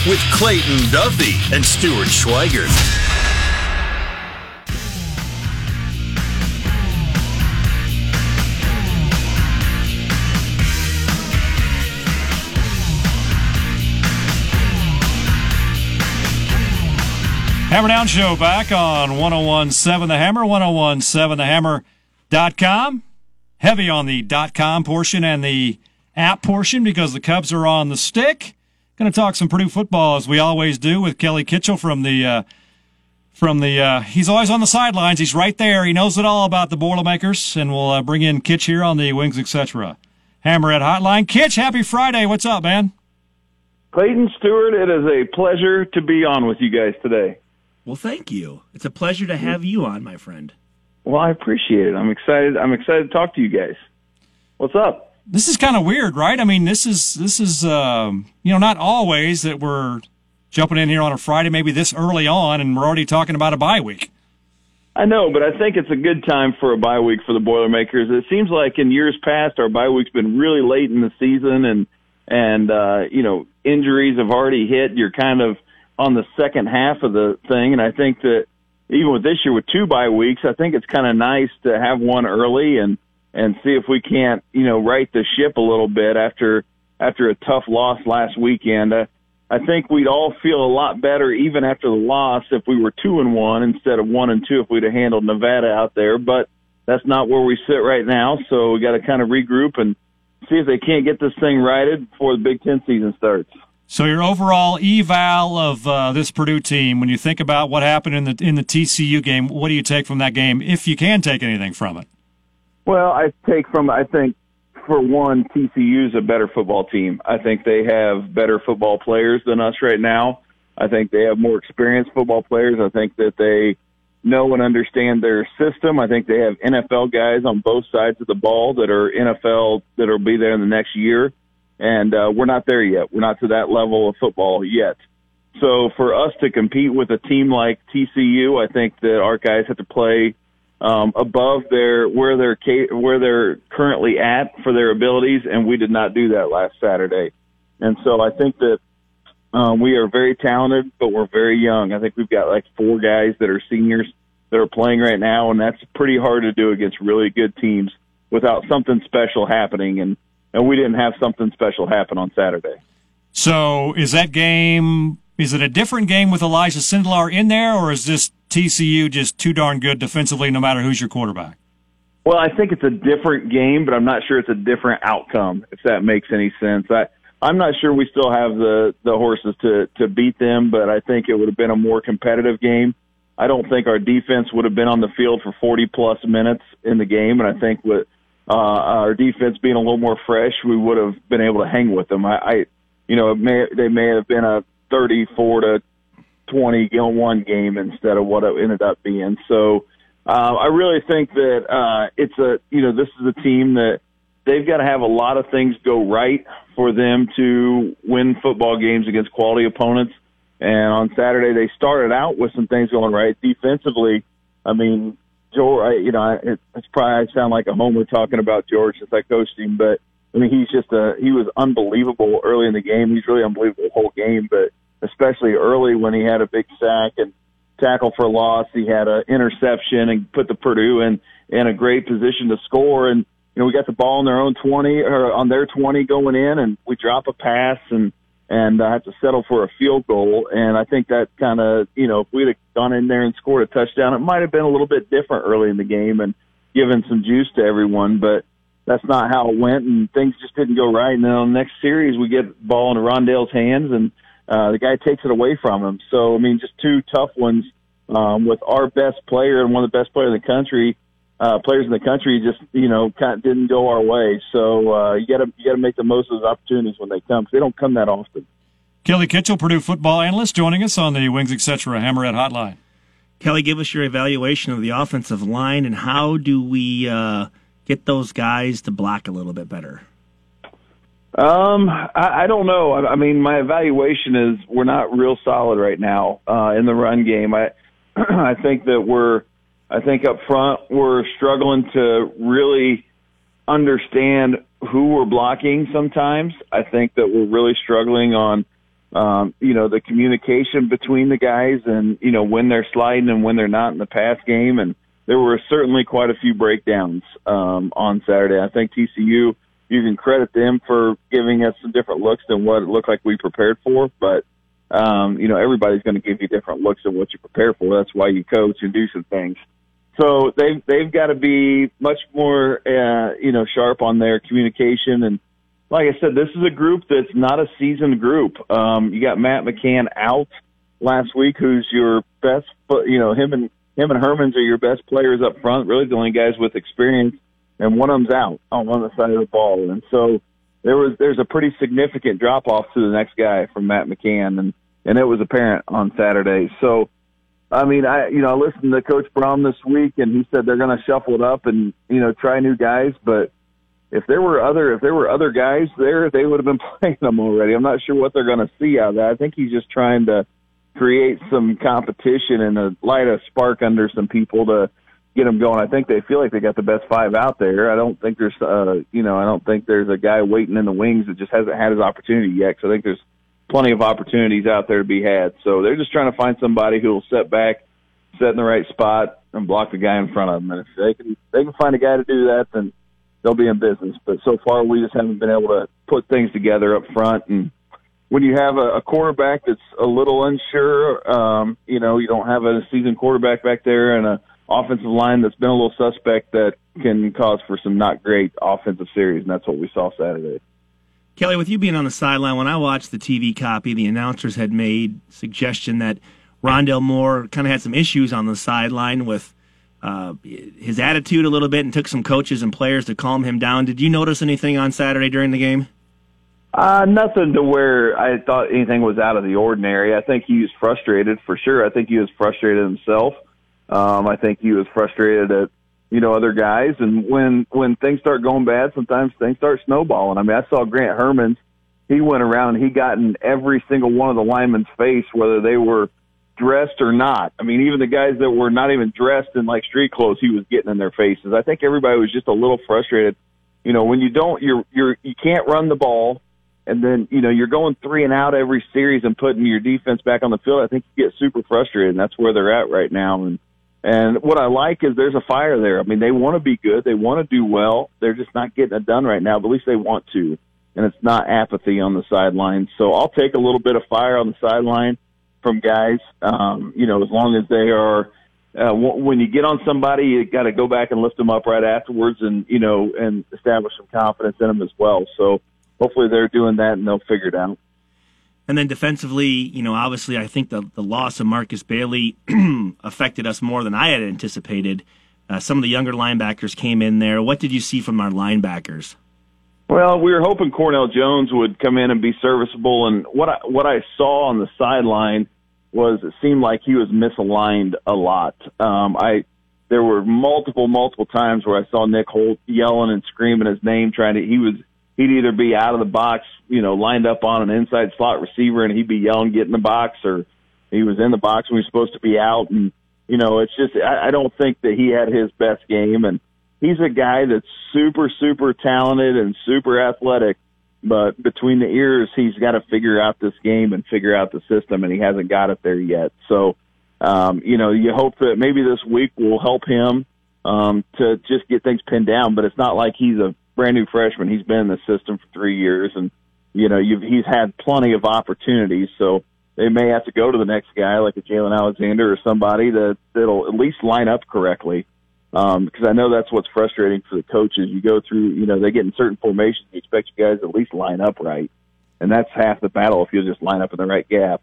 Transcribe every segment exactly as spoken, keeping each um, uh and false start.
with Clayton Duffy and Stuart Schweigert. Hammer Down Show back on one oh one point seven The Hammer, one oh one point seven the hammer dot com. Heavy on the .com portion and the app portion because the Cubs are on the stick. Going to talk some Purdue football as we always do with Kelly Kitchell from the uh, from the. Uh, he's always on the sidelines. He's right there. He knows it all about the Boilermakers, and we'll uh, bring in Kitch here on the Wings et cetera. Hammerhead Hotline. Kitch, happy Friday. What's up, man? Clayton, Stewart, it is a pleasure to be on with you guys today. Well, thank you. It's a pleasure to have you on, my friend. Well, I appreciate it. I'm excited. I'm excited to talk to you guys. What's up? This is kind of weird, right? I mean, this is this is um, you know, not always that we're jumping in here on a Friday, maybe this early on, and we're already talking about a bye week. I know, but I think it's a good time for a bye week for the Boilermakers. It seems like in years past, our bye week's been really late in the season, and and uh, you know, injuries have already hit. You're kind of on the second half of the thing, and I think that even with this year with two bye weeks, I think it's kind of nice to have one early and and see if we can't, you know, right the ship a little bit after after a tough loss last weekend. Uh, I think we'd all feel a lot better even after the loss if we were two and one instead of one and two if we'd have handled Nevada out there, but that's not where we sit right now, so we got to kind of regroup and see if they can't get this thing righted before the Big Ten season starts. So your overall eval of uh, this Purdue team, when you think about what happened in the in the T C U game, what do you take from that game, if you can take anything from it? Well, I take from, I think, for one, T C U's a better football team. I think they have better football players than us right now. I think they have more experienced football players. I think that they know and understand their system. I think they have N F L guys on both sides of the ball that are N F L that will be there in the next year. And uh, we're not there yet. We're not to that level of football yet. So for us to compete with a team like T C U, I think that our guys have to play um, above their where they're where they're currently at for their abilities, and we did not do that last Saturday. And so I think that um, we are very talented, but we're very young. I think we've got like four guys that are seniors that are playing right now, and that's pretty hard to do against really good teams without something special happening. And And we didn't have something special happen on Saturday. So is that game, is it a different game with Elijah Sindelar in there, or is this T C U just too darn good defensively no matter who's your quarterback? Well, I think it's a different game, but I'm not sure it's a different outcome, if that makes any sense. I, I'm not sure we still have the, the horses to, to beat them, but I think it would have been a more competitive game. I don't think our defense would have been on the field for forty-plus minutes in the game, and I think with Uh, our defense being a little more fresh, we would have been able to hang with them. I, I you know, it may, they may have been a thirty-four to twenty one game instead of what it ended up being. So uh, I really think that uh, it's a, you know, this is a team that they've got to have a lot of things go right for them to win football games against quality opponents. And on Saturday, they started out with some things going right defensively. I mean, George, you know, it, it's probably I sound like a homer talking about George since I coached him, but I mean, he's just a he was unbelievable early in the game. He's really unbelievable the whole game, but especially early when he had a big sack and tackle for loss, he had an interception and put the Purdue in in a great position to score. And you know, we got the ball on their own twenty or on their twenty going in, and we drop a pass and. and I have to settle for a field goal. And I think that kind of, you know, if we'd have gone in there and scored a touchdown, it might have been a little bit different early in the game and given some juice to everyone, but that's not how it went, and things just didn't go right. And then on the next series, we get the ball into Rondale's hands, and uh, the guy takes it away from him. So, I mean, just two tough ones um, with our best player and one of the best players in the country, uh, players in the country just, you know, kind of didn't go our way. So uh, you got to you got to make the most of those opportunities when they come, because they don't come that often. Kelly Kitchell, Purdue football analyst, joining us on the Wings et cetera. Hammerhead Hotline. Kelly, give us your evaluation of the offensive line, and how do we uh, get those guys to block a little bit better? Um, I, I don't know. I, I mean, my evaluation is we're not real solid right now uh, in the run game. I I think that we're I think up front we're struggling to really understand who we're blocking sometimes. I think that we're really struggling on um, you know, the communication between the guys and, you know, when they're sliding and when they're not in the pass game. And there were certainly quite a few breakdowns um, on Saturday. I think T C U, you can credit them for giving us some different looks than what it looked like we prepared for. But, um, you know, everybody's going to give you different looks than what you prepare for. That's why you coach and do some things. So they've, they've got to be much more, uh, you know, sharp on their communication. And like I said, this is a group that's not a seasoned group. Um, you got Matt McCann out last week, who's your best, you know, him and him and Hermans are your best players up front, really the only guys with experience, and one of them's out on one side of the ball. And so there was there's a pretty significant drop-off to the next guy from Matt McCann, and, and it was apparent on Saturday. So, I mean, I you know, I listened to Coach Braum this week, and he said they're going to shuffle it up and, you know, try new guys, but if there were other if there were other guys there, they would have been playing them already. I'm not sure what they're going to see out of that. I think he's just trying to create some competition and a light a spark under some people to get them going. I think they feel like they got the best five out there. I don't think there's uh you know I don't think there's a guy waiting in the wings that just hasn't had his opportunity yet. So I think there's plenty of opportunities out there to be had. So they're just trying to find somebody who will set back, set in the right spot, and block the guy in front of them. And if they can they can find a guy to do that, then they'll be in business. But so far, we just haven't been able to put things together up front. And when you have a, a quarterback that's a little unsure, um, you know, you don't have a seasoned quarterback back there and an offensive line that's been a little suspect, that can cause for some not great offensive series, and that's what we saw Saturday. Kelly, with you being on the sideline, when I watched the T V copy, the announcers had made suggestion that Rondale Moore kind of had some issues on the sideline with uh, his attitude a little bit, and took some coaches and players to calm him down. Did you notice anything on Saturday during the game? Uh, nothing to where I thought anything was out of the ordinary. I think he was frustrated for sure. I think he was frustrated himself. Um, I think he was frustrated at, you know, other guys. And when, when things start going bad, sometimes things start snowballing. I mean, I saw Grant Hermans. He went around and he got in every single one of the linemen's face, whether they were dressed or not. I mean, even the guys that were not even dressed in like street clothes, he was getting in their faces. I think everybody was just a little frustrated. You know, when you don't, you're, you're, you can't run the ball. And then, you know, you're going three and out every series and putting your defense back on the field. I think you get super frustrated, and that's where they're at right now. And and what I like is there's a fire there. I mean, they want to be good. They want to do well. They're just not getting it done right now, but at least they want to. And it's not apathy on the sideline. So I'll take a little bit of fire on the sideline from guys, um, you know, as long as they are uh, – when you get on somebody, you got to go back and lift them up right afterwards and, you know, and establish some confidence in them as well. So hopefully they're doing that and they'll figure it out. And then defensively, you know, obviously I think the, the loss of Marcus Bailey affected us more than I had anticipated. Uh, some of the younger linebackers came in there. What did you see from our linebackers? Well, we were hoping Cornell Jones would come in and be serviceable. And what I, what I saw on the sideline was it seemed like he was misaligned a lot. Um, I There were multiple, multiple times where I saw Nick Holt yelling and screaming his name, trying to – he was – he'd either be out of the box, you know, lined up on an inside slot receiver, and he'd be yelling, get in the box, or he was in the box when he was supposed to be out. And, you know, it's just, I, I don't think that he had his best game. And he's a guy that's super, super talented and super athletic, but between the ears, he's got to figure out this game and figure out the system, and he hasn't got it there yet. So, um, you know, you hope that maybe this week will help him um, to just get things pinned down, but it's not like he's a brand new freshman. He's been in the system for three years, and you know you've, he's had plenty of opportunities. So they may have to go to the next guy, like a Jalen Alexander or somebody that that'll at least line up correctly. Um, because I know that's what's frustrating for the coaches. You go through, you know, they get in certain formations. You expect you guys to at least line up right, and that's half the battle if you just line up in the right gap,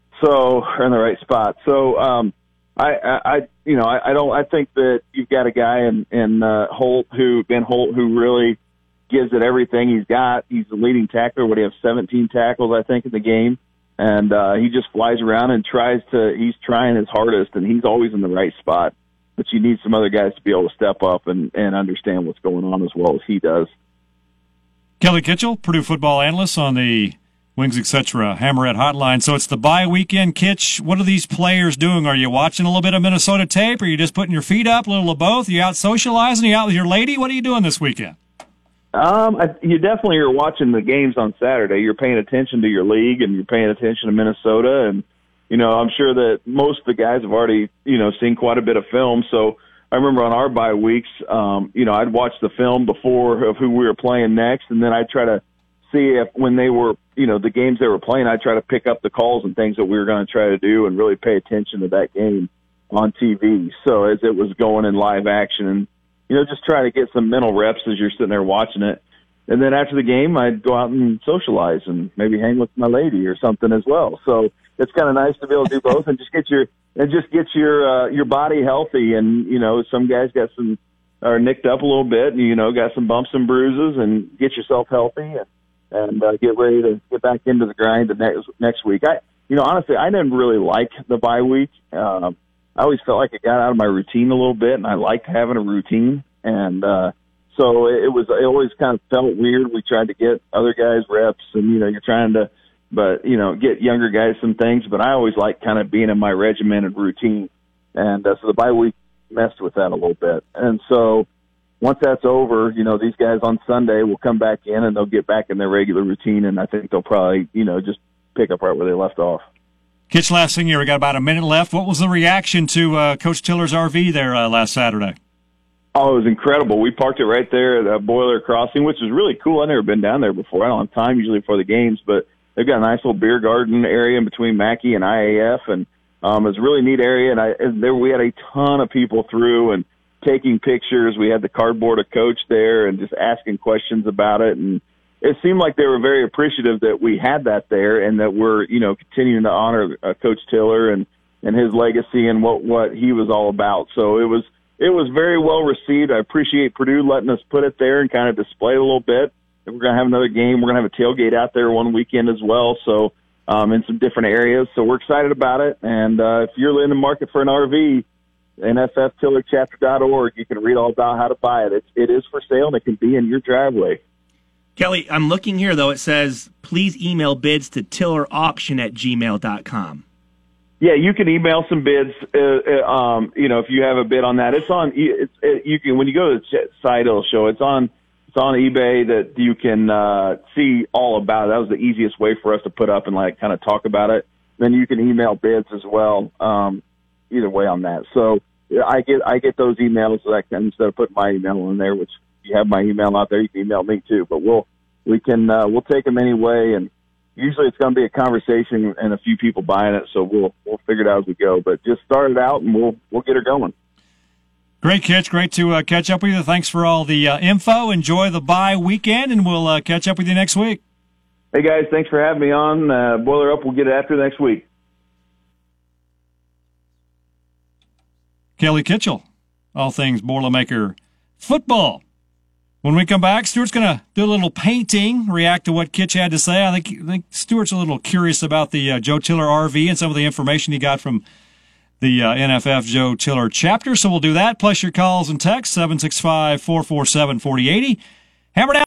so or in the right spot. So. um I, I, you know, I, I don't. I think that you've got a guy in, in uh, Holt who Ben Holt who really gives it everything he's got. He's the leading tackler. What do you have? seventeen tackles, I think, in the game, and uh, he just flies around and tries to. He's trying his hardest, and he's always in the right spot. But you need some other guys to be able to step up and, and understand what's going on as well as he does. Kelly Kitchell, Purdue football analyst on the Wings, et cetera, Hammerhead Hotline. So it's the bye weekend. Kitch, what are these players doing? Are you watching a little bit of Minnesota tape? Are you just putting your feet up, a little of both? Are you out socializing? Are you out with your lady? What are you doing this weekend? Um, I, you definitely are watching the games on Saturday. You're paying attention to your league, and you're paying attention to Minnesota. And, you know, I'm sure that most of the guys have already, you know, seen quite a bit of film. So I remember on our bye weeks, um, you know, I'd watch the film before of who we were playing next, and then I'd try to see if when they were, you know, the games they were playing, I'd try to pick up the calls and things that we were going to try to do and really pay attention to that game on T V. So as it was going in live action, and, you know, just try to get some mental reps as you're sitting there watching it. And then after the game, I'd go out and socialize and maybe hang with my lady or something as well. So it's kind of nice to be able to do both and just get your and just get your uh, your body healthy. And, you know, some guys got some are nicked up a little bit, and, you know, got some bumps and bruises, and get yourself healthy and and uh, get ready to get back into the grind the next next week. I, you know, honestly, I didn't really like the bye week. Um, I always felt like it got out of my routine a little bit, and I liked having a routine. And uh, so it was, it always kind of felt weird. We tried to get other guys reps, and, you know, you're trying to, but, you know, get younger guys some things. But I always like kind of being in my regimented routine. And uh, so the bye week messed with that a little bit. And so once that's over, you know, these guys on Sunday will come back in and they'll get back in their regular routine. And I think they'll probably, you know, just pick up right where they left off. Kitch, last thing here, we got about a minute left. What was the reaction to uh, Coach Tiller's R V there uh, last Saturday? Oh, it was incredible. We parked it right there at uh, Boiler Crossing, which is really cool. I've never been down there before. I don't have time usually for the games, but they've got a nice little beer garden area in between Mackey and I A F, and um, it's a really neat area. And, I, and there we had a ton of people through and taking pictures. We had the cardboard of Coach there and just asking questions about it. And it seemed like they were very appreciative that we had that there and that we're, you know, continuing to honor uh, Coach Tiller and, and his legacy and what, what he was all about. So it was, it was very well received. I appreciate Purdue letting us put it there and kind of display it a little bit. And we're going to have another game. We're going to have a tailgate out there one weekend as well. So, um, in some different areas. So we're excited about it. And, uh, if you're in the market for an R V, N F F Tiller Chapter dot org, you can read all about how to buy it. It's, it is for sale and it can be in your driveway. Kelly, I'm looking here, though. It says, please email bids to tillerauction at gmail dot com. Yeah, you can email some bids. Uh, um, you know, if you have a bid on that, it's on. It's it, you can when you go to the site, it'll show it's on. It's on eBay that you can uh, see all about it. That was the easiest way for us to put up and like kind of talk about it. Then you can email bids as well. Um, either way on that. So I get I get those emails so I can, instead of putting my email in there, which you have my email out there, you can email me too. But we'll we can uh, we'll take them anyway, and usually it's going to be a conversation and a few people buying it, so we'll we'll figure it out as we go. But just start it out, and we'll we'll get her going. Great, Kitch. Great to uh, catch up with you. Thanks for all the uh, info. Enjoy the bye weekend, and we'll uh, catch up with you next week. Hey, guys, thanks for having me on. Uh, Boiler Up, we'll get it after next week. Kelly Kitchell, all things Boilermaker football. When we come back, Stuart's going to do a little painting, react to what Kitch had to say. I think, I think Stuart's a little curious about the uh, Joe Tiller R V and some of the information he got from the uh, N F F Joe Tiller chapter. So we'll do that, plus your calls and texts, seven six five, four four seven, four oh eight oh. Hammer down.